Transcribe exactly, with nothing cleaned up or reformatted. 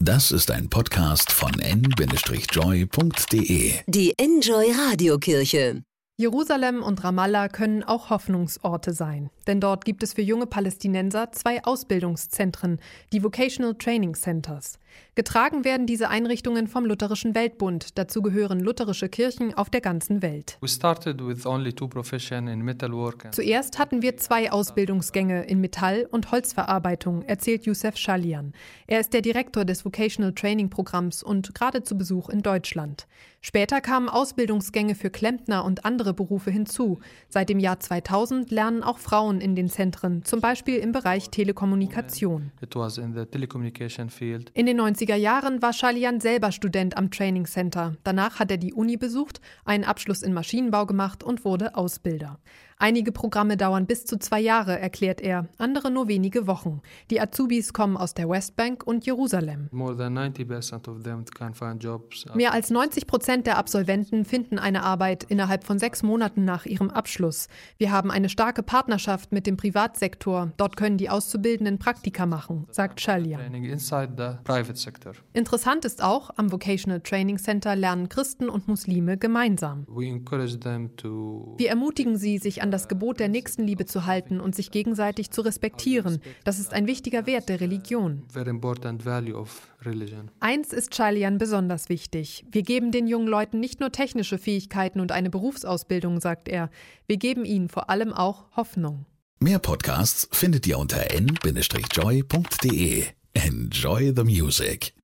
Das ist ein Podcast von en Bindestrich joy punkt de. Die Enjoy Radiokirche. Jerusalem und Ramallah können auch Hoffnungsorte sein, denn dort gibt es für junge Palästinenser zwei Ausbildungszentren, die Vocational Training Centers. Getragen werden diese Einrichtungen vom Lutherischen Weltbund, dazu gehören lutherische Kirchen auf der ganzen Welt. Zuerst hatten wir zwei Ausbildungsgänge in Metall- und Holzverarbeitung, erzählt Youssef Schalian. Er ist der Direktor des Vocational Training Programms und gerade zu Besuch in Deutschland. Später kamen Ausbildungsgänge für Klempner und andere Berufe hinzu. Seit dem Jahr zweitausend lernen auch Frauen in den Zentren, zum Beispiel im Bereich Telekommunikation. In den neunziger Jahren war Schalian selber Student am Training Center. Danach hat er die Uni besucht, einen Abschluss in Maschinenbau gemacht und wurde Ausbilder. Einige Programme dauern bis zu zwei Jahre, erklärt er, andere nur wenige Wochen. Die Azubis kommen aus der Westbank und Jerusalem. Mehr als neunzig Prozent der Absolventen finden eine Arbeit innerhalb von sechs Monaten nach ihrem Abschluss. Wir haben eine starke Partnerschaft mit dem Privatsektor. Dort können die Auszubildenden Praktika machen, sagt Schalian. Interessant ist auch, am Vocational Training Center lernen Christen und Muslime gemeinsam. Wir ermutigen sie, sich an das Gebot der Nächstenliebe zu halten und sich gegenseitig zu respektieren. Das ist ein wichtiger Wert der Religion. Eins ist Schalian besonders wichtig. Wir geben den jungen Leuten nicht nur technische Fähigkeiten und eine Berufsausbildung, sagt er. Wir geben ihnen vor allem auch Hoffnung. Mehr Podcasts findet ihr unter en Bindestrich joy punkt de. Enjoy the music.